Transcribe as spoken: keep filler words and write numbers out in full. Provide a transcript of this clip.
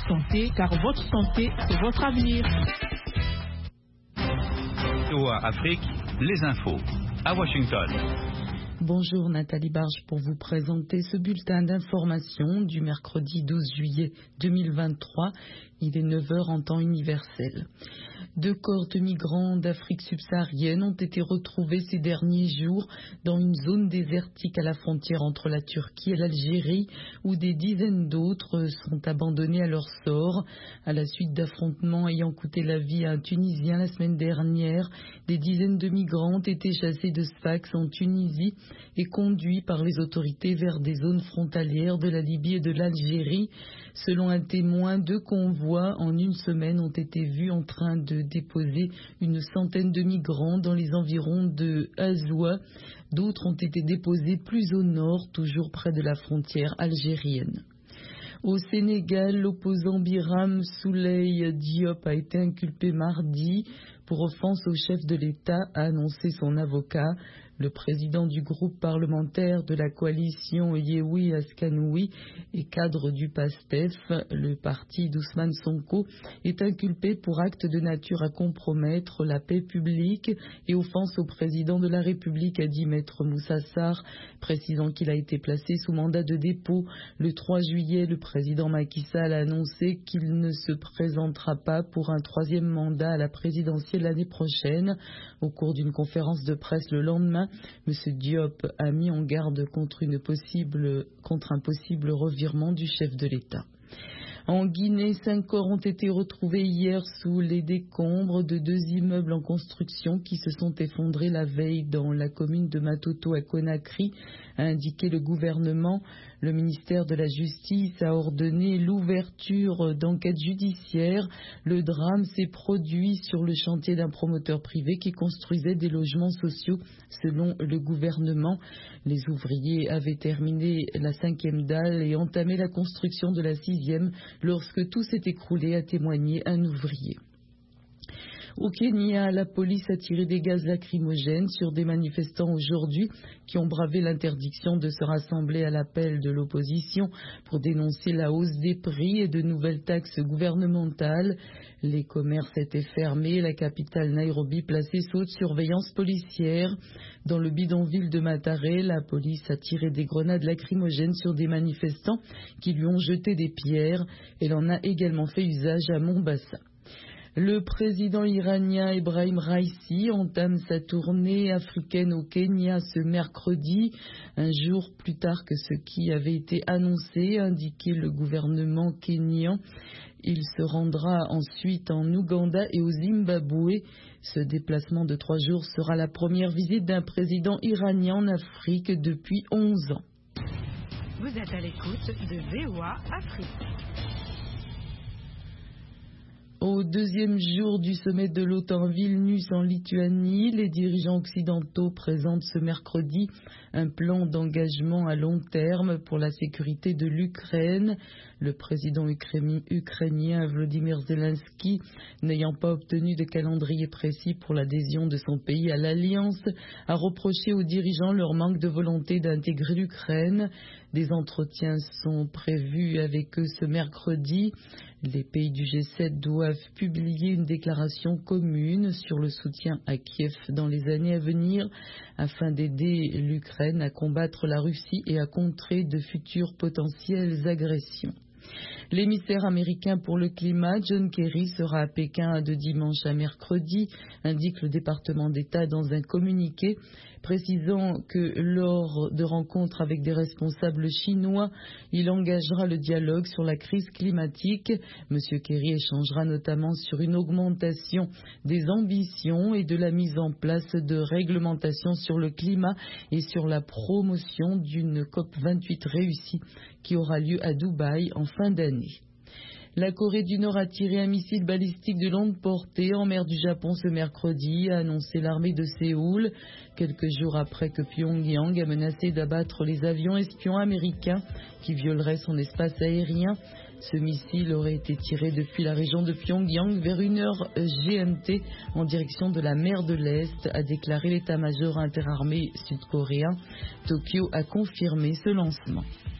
santé, car votre santé, c'est votre avenir. V O A Afrique, les infos, à Washington. Bonjour Nathalie Barge pour vous présenter ce bulletin d'information du mercredi douze juillet deux mille vingt-trois. Il est neuf heures en temps universel. Deux corps de migrants d'Afrique subsaharienne ont été retrouvés ces derniers jours dans une zone désertique à la frontière entre la Turquie et l'Algérie, où des dizaines d'autres sont abandonnés à leur sort. À la suite d'affrontements ayant coûté la vie à un Tunisien la semaine dernière, des dizaines de migrants ont été chassés de Sfax en Tunisie et conduits par les autorités vers des zones frontalières de la Libye et de l'Algérie. Selon un témoin, deux convois en une semaine ont été vus en train de déposer une centaine de migrants dans les environs de Azoua. D'autres ont été déposés plus au nord, toujours près de la frontière algérienne. Au Sénégal, l'opposant Biram Souleye Diop a été inculpé mardi pour offense au chef de l'État, a annoncé son avocat. Le président du groupe parlementaire de la coalition Yehoui Askanoui et cadre du PASTEF, le parti d'Ousmane Sonko, est inculpé pour acte de nature à compromettre la paix publique et offense au président de la République, a dit Maître Moussa Sarr, précisant qu'il a été placé sous mandat de dépôt. Le trois juillet, le président Macky Sall a annoncé qu'il ne se présentera pas pour un troisième mandat à la présidentielle l'année prochaine. Au cours d'une conférence de presse le lendemain, M. Diop a mis en garde contre, une possible, contre un possible revirement du chef de l'État. En Guinée, cinq corps ont été retrouvés hier sous les décombres de deux immeubles en construction qui se sont effondrés la veille dans la commune de Matoto à Conakry, a indiqué le gouvernement. Le ministère de la Justice a ordonné l'ouverture d'enquêtes judiciaires. Le drame s'est produit sur le chantier d'un promoteur privé qui construisait des logements sociaux, selon le gouvernement. Les ouvriers avaient terminé la cinquième dalle et entamé la construction de la sixième lorsque tout s'est écroulé, a témoigné un ouvrier. Au Kenya, la police a tiré des gaz lacrymogènes sur des manifestants aujourd'hui qui ont bravé l'interdiction de se rassembler à l'appel de l'opposition pour dénoncer la hausse des prix et de nouvelles taxes gouvernementales. Les commerces étaient fermés, la capitale Nairobi placée sous haute surveillance policière. Dans le bidonville de Mathare, la police a tiré des grenades lacrymogènes sur des manifestants qui lui ont jeté des pierres. Elle en a également fait usage à Mombasa. Le président iranien Ebrahim Raïssi entame sa tournée africaine au Kenya ce mercredi, un jour plus tard que ce qui avait été annoncé, a indiqué le gouvernement kényan. Il se rendra ensuite en Ouganda et au Zimbabwe. Ce déplacement de trois jours sera la première visite d'un président iranien en Afrique depuis onze ans. Vous êtes à l'écoute de V O A Afrique. Au deuxième jour du sommet de l'OTAN Vilnius en Lituanie, les dirigeants occidentaux présentent ce mercredi un plan d'engagement à long terme pour la sécurité de l'Ukraine. Le président ukrainien Volodymyr Zelensky, n'ayant pas obtenu de calendrier précis pour l'adhésion de son pays à l'Alliance, a reproché aux dirigeants leur manque de volonté d'intégrer l'Ukraine. Des entretiens sont prévus avec eux ce mercredi. Les pays du G sept doivent publier une déclaration commune sur le soutien à Kiev dans les années à venir afin d'aider l'Ukraine à combattre la Russie et à contrer de futures potentielles agressions. L'émissaire américain pour le climat, John Kerry, sera à Pékin de dimanche à mercredi, indique le département d'État dans un communiqué, précisant que lors de rencontres avec des responsables chinois, il engagera le dialogue sur la crise climatique. Monsieur Kerry échangera notamment sur une augmentation des ambitions et de la mise en place de réglementations sur le climat et sur la promotion d'une COP vingt-huit réussie qui aura lieu à Dubaï en fin d'année. La Corée du Nord a tiré un missile balistique de longue portée en mer du Japon ce mercredi, a annoncé l'armée de Séoul, quelques jours après que Pyongyang a menacé d'abattre les avions espions américains qui violeraient son espace aérien. Ce missile aurait été tiré depuis la région de Pyongyang vers une heure G M T en direction de la mer de l'Est, a déclaré l'état-major interarmé sud-coréen. Tokyo a confirmé ce lancement.